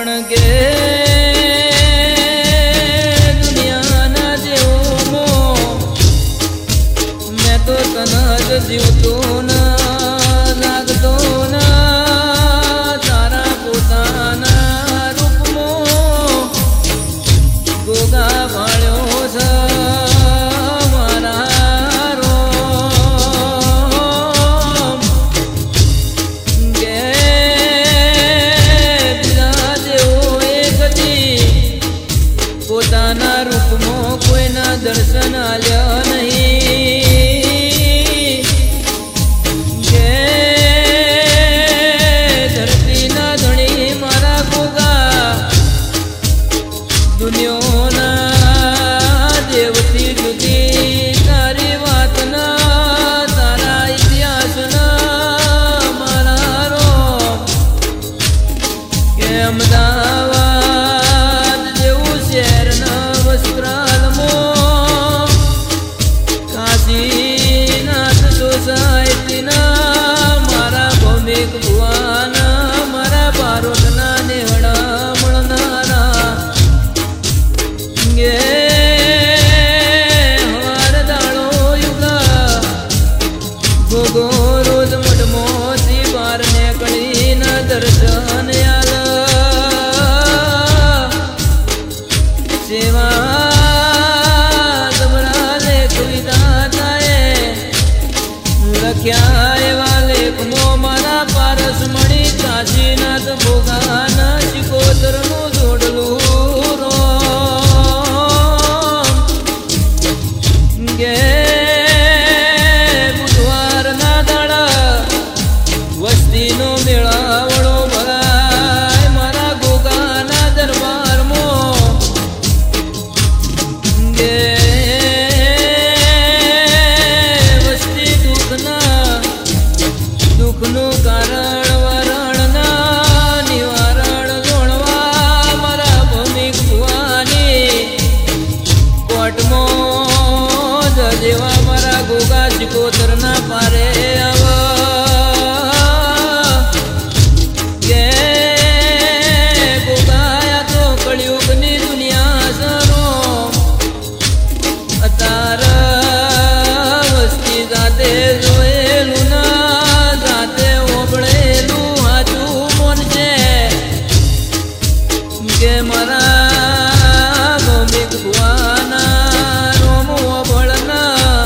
પણ કે દુનિયાના જેવો મો મેં તો તને જ જીવતો ના લાગતો ના તારા પોતાના રૂપમાં ગોગા ભાળ્યો છે મારા રોમ કે બીજા જેવો એક દી પોતાના રૂપમાં કોઈના દર્શન આલ્યા નહીં કે ધરતીના ધણી મારા ગોગા દુનિયાના દેવથી જુદી તારી વાતના તારા ઇતિહાસના મારા રોમ કે અમદાવાદ જેવું શહેરના વસ્ત્રાલમાં કાશીનાથ સોસાયટીના મારા ભૌમિક ભુવાના મારા બારોટના નેવડા મળનારા ગે હવાર દાડો યુગા ગોગો રોજ મઢમાંથી બહાર નીકળીને દર્શન આલ સેવા જબરા લેખ વિધાતાએ લખ્યા એવા લેખમાં મારા પારસ મળી કાશીનાથ ભોગાના શિકોતરનું જોડલું રોમ ગે બુધવારના દાડા વસ્તીનો મેળાવડો ભરાય મારા ગોગાના દરબારમાં ગે વસ્તી દુઃખનું કારણ વરણના નિવારણ જોણવા મારા ભૌમિક ભુવાની કોર્ટમાં જેવા મારા ગોગા શિકોતરના પારે આવા કે ગોગાયા તો કળિયુગની દુનિયા સરો અતાર વસ્તી જાતે જોયેલું ના જાતે ઓગળેલું હાચું મોન છે કે મારા ભૌમિક ભુવાના રોમ ઓભળના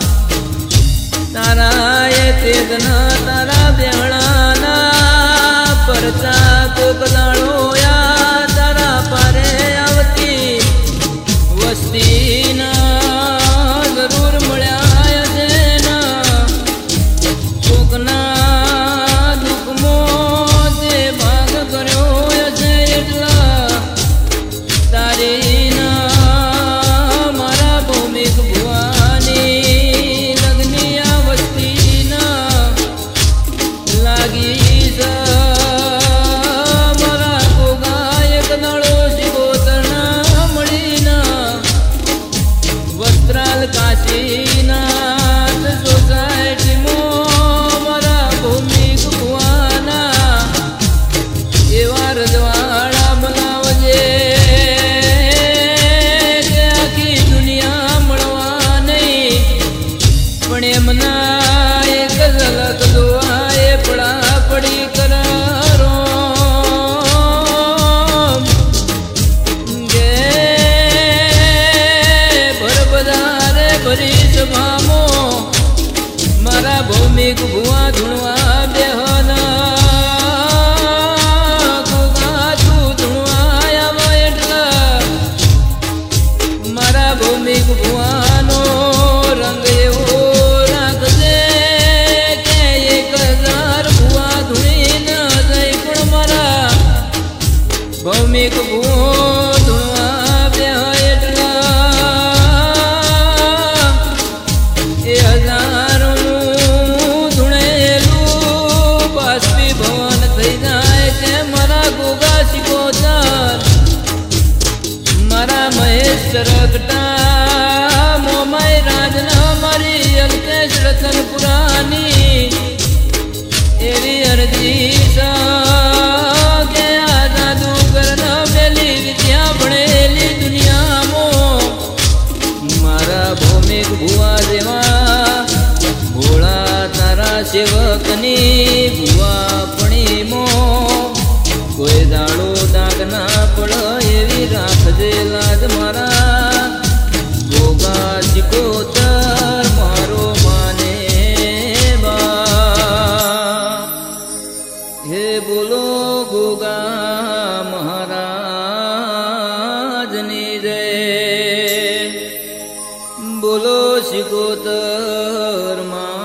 તારા એ તેજના તારા બેહણાના પરચા કોક દાડો યા તારા પારે આવતી વસ્તીના જરૂર મળ્યા છે ના કોકના દુઃખમાં તે ભાગ કર્યો છે એટલા તારી ના મારા ભૌમિક ભુવાની લગ્ની આ વસ્તીના લાગી છે મારા ગોગા એક દાડો શિકોતરના મળીના વસ્ત્રાલ કાશીનાથ સોસાયટીમાં મારા ભૌમિક ભુવાના એવા રજવાડા બનાવજે કે આખી દુનિયા મળવા નહીં પણ એમના એક ઝલક જોવાએ પડા પડી કરારો ગે ભરબધારે ભરી સભામાં મારા ભૌમિક ભુવા ધૂણવા બેહના ગોગા તું ધૂણવા આવ એટલા મારા ભૌમિક ભુવાનો રંગ એવો રાખજે કે 1000 ભુવા ધૂણી ન જાય પણ મારા ભૌમિક ભુવો ધૂણવા બેહ એટલા એ હજારોનું ધૂણેલું બાષ્પીભવન થઈ જાય કે મારા ગોગા શિકોતર મારા મહેશ સરગટા મોમાઈ રાજના મારી અલ્કેશ રતનપુરાની એવી અરજી કે આ જાદુગર સેવકની ભુવાપણી મો કોઈ દાડો દાગ ના પડ એવી રાખજે લાજ મારા ગોગા સિકોતર મારો માને બા હે બોલો ગોગા મહારાજની જય બોલો સિકોતર માં